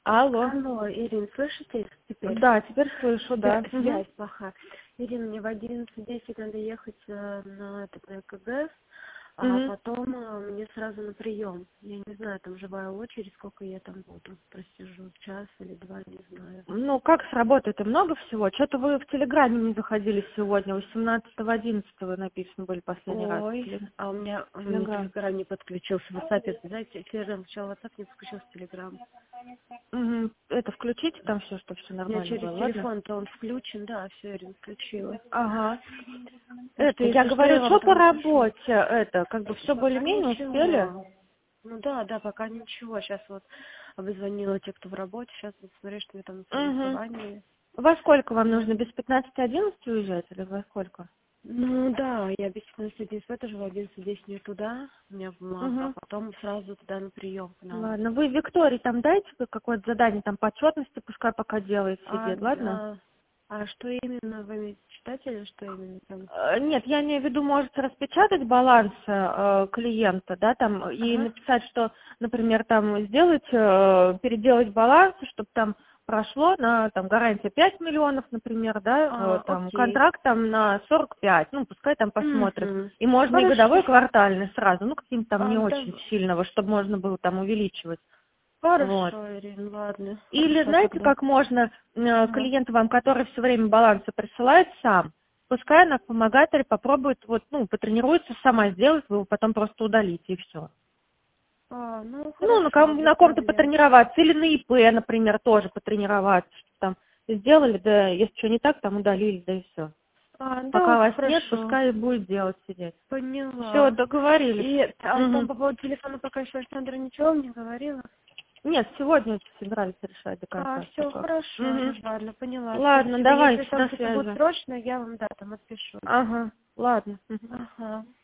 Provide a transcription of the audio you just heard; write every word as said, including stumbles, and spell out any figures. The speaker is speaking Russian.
Алло. Алло, Ирин, слышите теперь? Да, теперь слышу, да. Да, связь плохая. Ирина, мне в одиннадцать десять надо ехать э, на этот на КГС, а Мгм. потом э, мне сразу на прием. Я не знаю, там живая очередь, сколько я там буду. Просижу, час или два, не знаю. Ну, как с работой-то много всего? Что-то вы в Телеграме не заходили сегодня. восемнадцатого одиннадцатого написано были последний раз. Ой, Теле- а у меня, у меня Телеграм. Телеграм не подключился. В WhatsApp, знаете, Телеграм сначала WhatsApp не подключился, Телеграм. Мгм. Это включите там все, чтобы все У меня нормально через было, ладно? телефон-то он включен, да, все, Ирина, включила. Ага. Так Это, что, я если что, я говорю, вам что по там напишу. работе, это, как бы все Пока более-менее успели? ничего. Ну да, да, пока ничего. Сейчас вот обзвонила те, кто в работе. Сейчас вот смотрю, что я там на Угу. согласовании. Во сколько вам нужно? Без пятнадцати одиннадцати уезжать или во сколько? Ну да, я без пятнадцати десять в это же, в одиннадцать десять мне туда, у меня в МАФ, а Угу. потом сразу туда на прием к нам. Ладно, вы Виктории там дайте какое-то задание, там по отчетности, пускай пока делает, А, сидит, ладно? а, а что именно вы имеете читать или что именно там? Э, Нет, я имею в виду, можете распечатать баланс э, клиента, да, там, и Ага. написать, что, например, там, сделать, э, переделать баланс, чтобы там прошло на, там, гарантия пять миллионов, например, да, э, А, там, окей. контракт там на сорок пять, ну, пускай там посмотрит. Угу. И можно и годовой, и Хорошо. квартальный сразу, ну, каким-то там А, не да, очень сильного, чтобы можно было там увеличивать. Вот. хорошо, Ирина, ладно. Или Хорошо знаете, тогда. как можно э, Ага. клиенту вам, который все время балансы присылает сам, пускай она помогатель попробует, вот, ну, потренируется сама сделать, вы его потом просто удалите и все. А, ну Ну, на, хорошо, ком, без на ком-то проблем. потренироваться, или на ИП, например, тоже потренироваться, чтобы там сделали, да, если что не так, там удалили, да и все. А, да, Пока вас нет, хорошо. пускай и будет делать сидеть. Все, Поняла. договорились. И а там Мгм. по поводу телефона пока еще Александра ничего мне говорила? Нет, сегодня собирались решать до А, конца, что все, как. хорошо, Мгм. ладно, поняла. Ладно, Спасибо. Если давайте, там до что-то будет связи. срочно, я вам, да, там отпишу. Ага, ладно. Мгм. Ага.